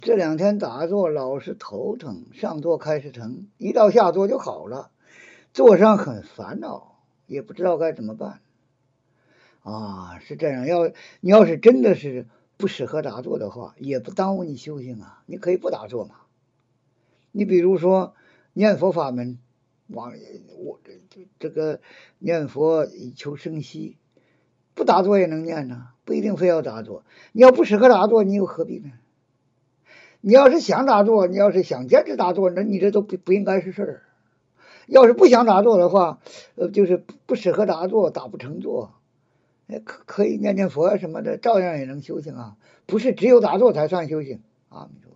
这2天打坐老是头疼，上坐开始疼，一到下坐就好了，坐上很烦恼，也不知道该怎么办。啊，是这样，你要是真的是不适合打坐的话，也不耽误你修行啊，你可以不打坐嘛。你比如说念佛法门，往我这个念佛以求生息，不打坐也能念呢，不一定非要打坐。你要不适合打坐，你又何必呢？你要是想打坐，你要是想坚持打坐，那你这都不应该是事儿。要是不想打坐的话，就是不适合打坐，打不成坐，可以念念佛什么的，照样也能修行啊。不是只有打坐才算修行啊。